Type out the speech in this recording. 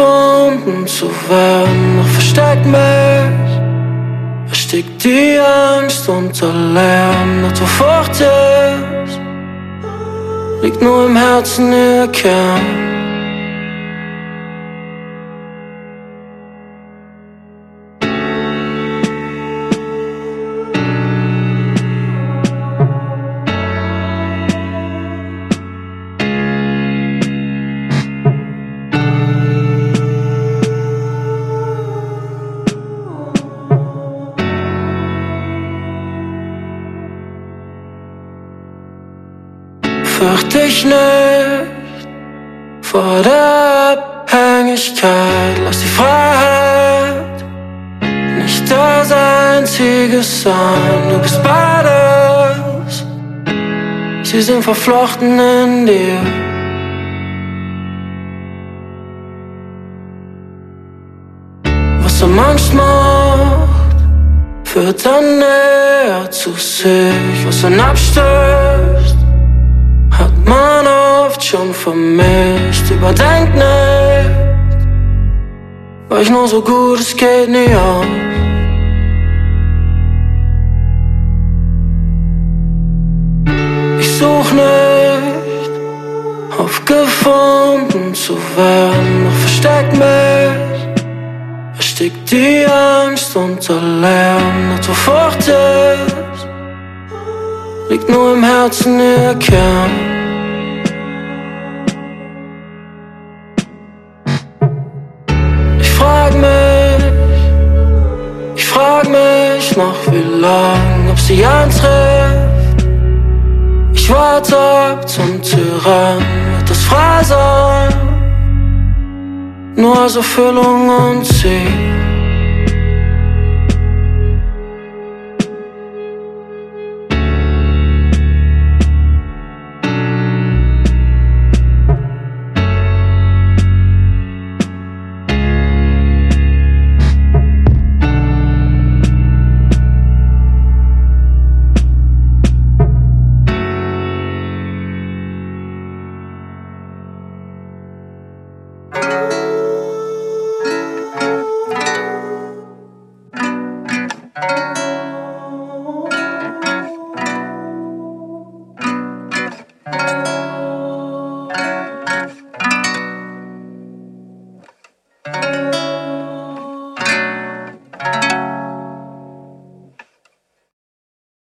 gefunden zu werden, doch versteck mich. Erstickt die Angst unter Lärm, doch wo Furcht ist, liegt nur im Herzen ihr Kern. Fürcht dich nicht vor der Abhängigkeit, lass die Freiheit nicht das Einzige sein. Du bist beides, sie sind verflochten in dir. Was am Angst macht, führt dann näher zu sich. Was dann abstößt, hat man oft schon vermisst. Überdenk nicht, weich nur so gut es geht nie aus. Ich such nicht aufgefunden zu werden, doch versteck mich. Erstickt die Angst unter Lärm, doch wo Furcht ist, liegt nur im Herzen ihr Kern. Ich frag mich noch wie lang, ob sie eintrifft. Ich warte ab zum Tyrann, wird das frei sein? Nur als Erfüllung und Ziel.